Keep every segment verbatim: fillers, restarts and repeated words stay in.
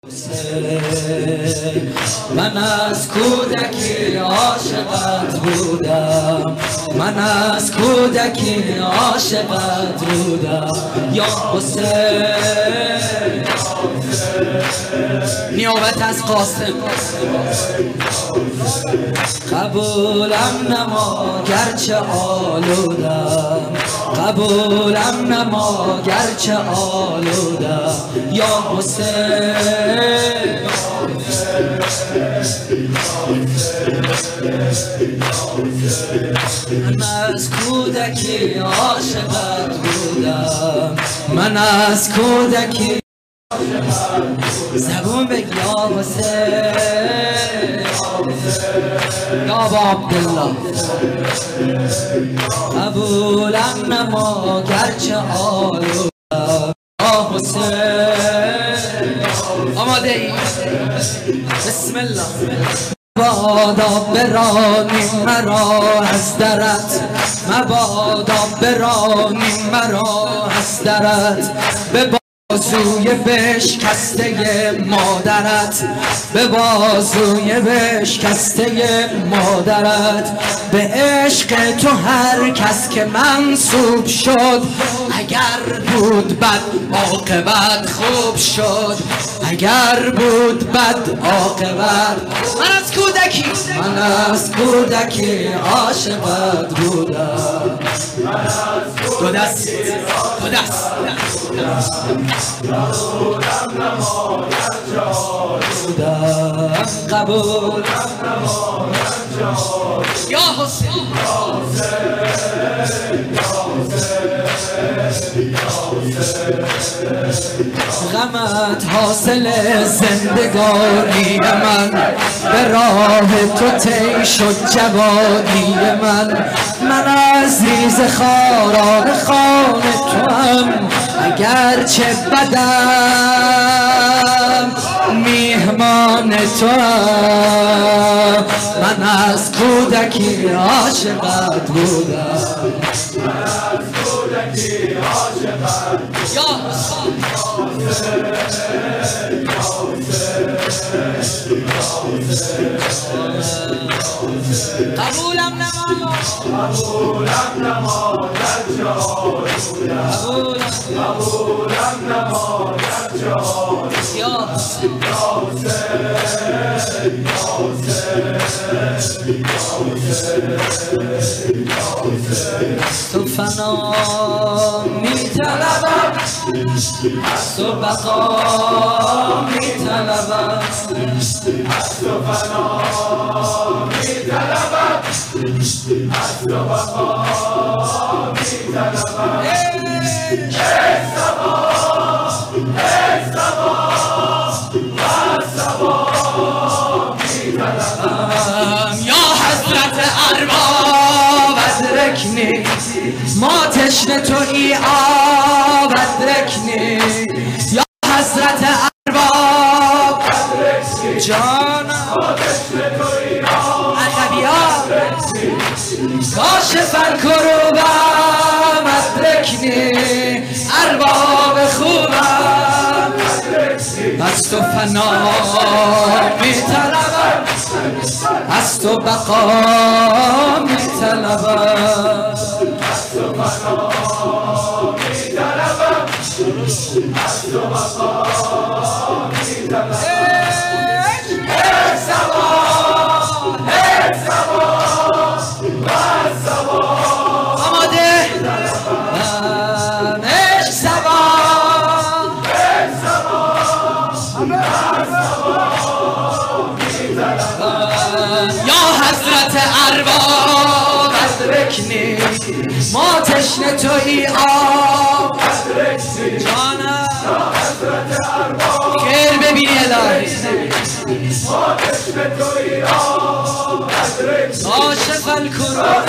من از کودکی عاشقت بودم، من از کودکی عاشقت بودم یا حسین. نیابت از قاسم قبولم نما گرچه آلودم، قبولم نما گرچه آلودم یا حسین. من از کودکی عاشقت بودم، من از کودکی زبون بگی یا حسین یا ابا عبدالله. قبولم نما گرچه آلودم یا حسین. آماده ای؟ بسم الله. مبادا برانی مرا از درت، مبادا برانی مرا از درت، به بازوی بشکسته مادرت، به بازوی بشکسته مادرت. به عشق تو هر کس که منسوب شد، اگر بود بد عاقبت خوب شد، اگر بود بد عاقبت. من از کودکی من از کودکی عاشقت بودم. دو دست دو دست قبول یا حسین. غمت حاصل زندگانی من، به راه تو طی شد جوانی من. من از ریز خاران خانه تو هم، اگرچه بدم میهمان تو هم. من از کودکی عاشقت بودم، من از کودکی عاشقت یا حسین. قبولم نما قبولم نما گرچه آلودم، قبولم نما گرچه آلودم یا حسین یا حسین یا حسین. تو فنا میطلبم، از تو بقا میطلبم، از تو فنا میطلبم، از تو بقا میطلبم. ای سبا ای سبا از سبا میطلبم یا حضرت ارباب ادرکنی. ما تشنه تویی آب ادرکنی یا حضرت ارباب جانم. ما تشنه تویی آب ادرکنی، کاشفن کروبم ادرکنی، ارباب خوبم از تو فنا میطلبم، از تو بقا میطلبم، از تو فنا میطلبم، از تو بقا میطلبم. ای سبا ای سبا و سبا آماده. ای سبا ای سبا و سبا یا حضرت ارباب ادرکنی. ما تشنه تویی آب جانم یا حضرت ارباب. خیر ببینی الهی. ما تشنه تویی آب ادرکنی، کاشف الکروب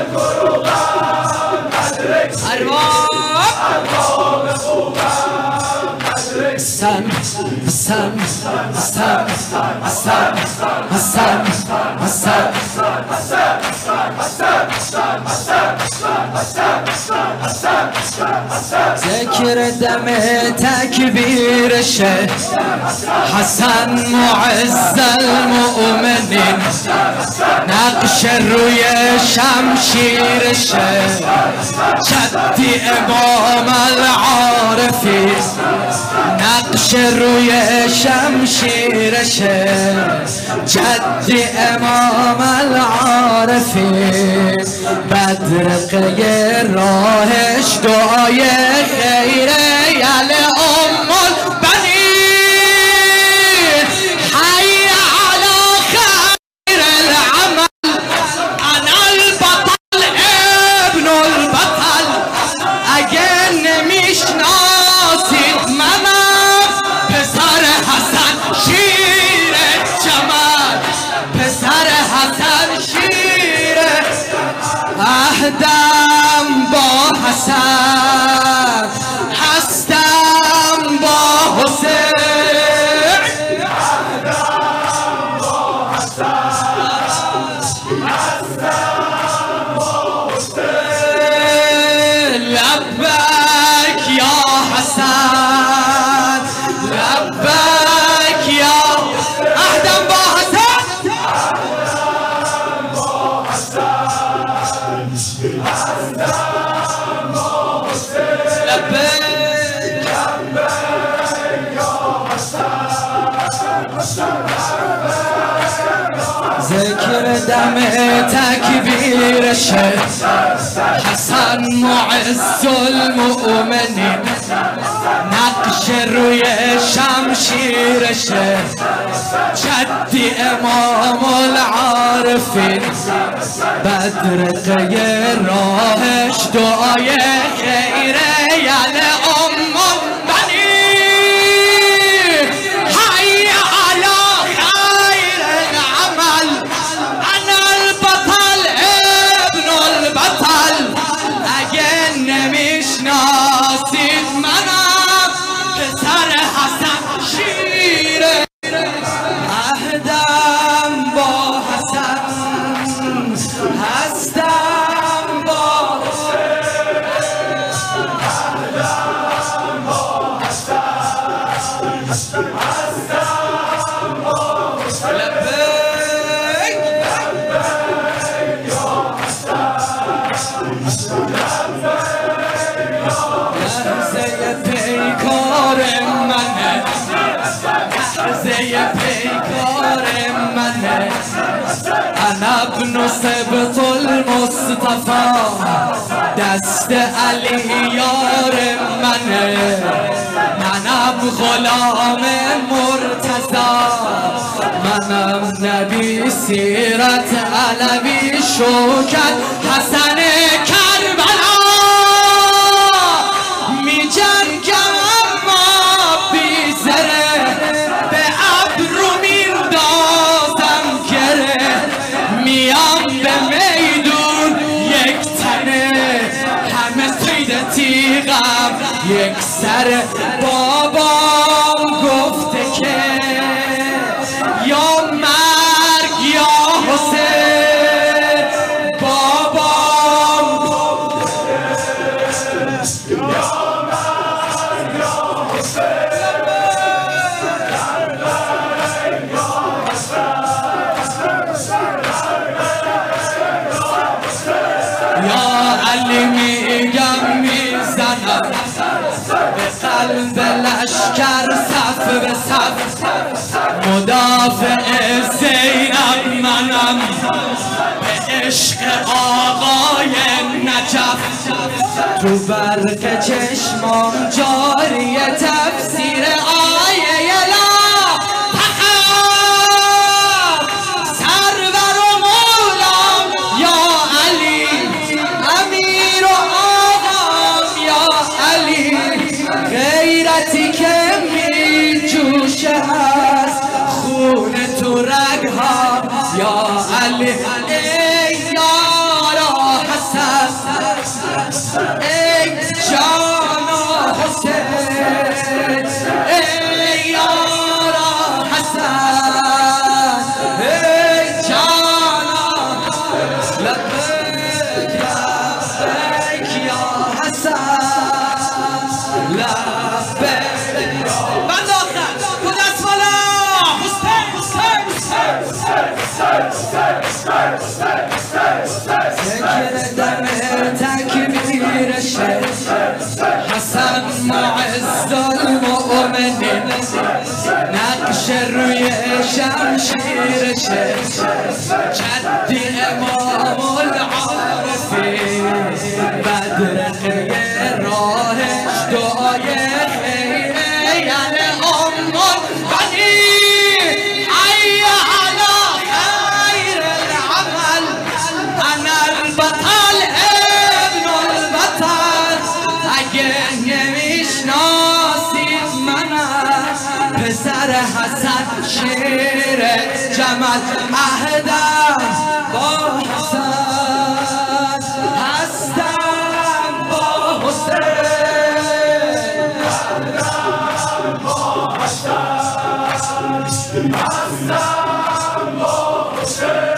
ارباب ارباب خوبم حسن حسن حسن حسن حسن حسن حسن ذکر دم تکبیرشه حسن معز المؤمنین نقش روی شمشیرشه جدی امام العارفین نقش روی شمشیرشه جدی امام العارفین بدرقه راهش دعای خیره یل ام البنین حی علی خیر العمل انا البطل ابن البطل اگه نمیشناسید منم پسر حسن شیر جمال پسر حسن شیر عهدم با حسن هستم با حسین عهدم با حسن هستم با حسین لبک یا حسن لبک یا عهدم با حسن عهدم با حسن ذکر دم تکبیرشه حسن معز المؤمنین نقش روی شمشیرشه جدی امام العارفین بدرقه راهش دعای خیره یل ام البنین حی علی خیر العمل انا البطل ابن البطل اگه نمیشناسید منم پسر حسن شیر عهدم با حسن هستم با حسین عهدم با حسن هستم با حسین لبیک لبیک یا حسن لحظه پیکار منه لحظه پیکار منه انا ابن سبط المصطفى دست علی یار منه منم غلام مرتضی منم نبی سیرت علوی شوکت حسن کربلا می جنگم اما بی زره به ابرو میندازم گره میام به میدون یک تنه همه صید تیغم یک سر بابام گفته که یا مرگ یا حسین بابام گفته یا مرگ یا حسین یا علی میگم میزنم به قلب لشکر صف به صف مدافع زینب منم به عشق آقای نجف تو برق چشمام جاری تفسیر آیه لا تخف سرور و مولام یا علی امیر و آقام یا علی غیرتی که می جوشه هست خون تو رگها یا علی ای یارا حسن ای جانا حسین ای یارا حسن ای جانا ذکر دم تکبیرشه حسن معز المؤمنین نقش روی شمشیرشه جدی امام العارفین بدرقه راهش دعای خیره یعنی ام البنی ای علی خیر العمل انا البطل ابن البطل اگه نمیشناسید منم پسر حسن شیر جمل عهدم با حسن هستم با حسین عهدم با حسن هستم با حسین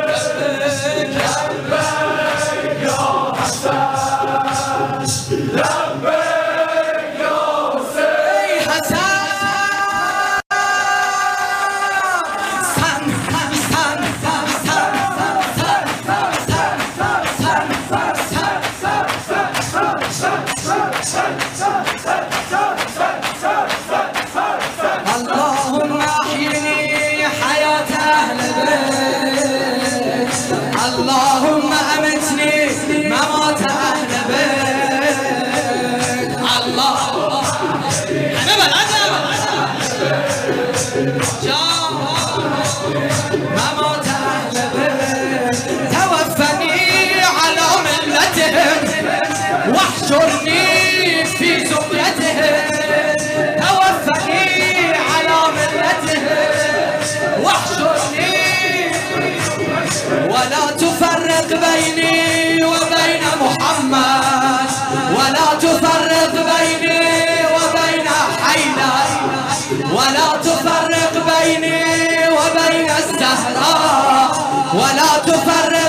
لبیک یا حسن لبیک یا حسین حسن اللهم احيني حياة اهل البيت اللهم امتني ممات اهل البيت الله ممات اهل البيت توفني على ملتهم واحشرني في زمرتهم توفني على ملتهم واحشرني ولا تفرق بيني وبين محمد ولا تفرق بيني وبين حيدر ولا تفرق بيني وبين الزهراء ولا تفرق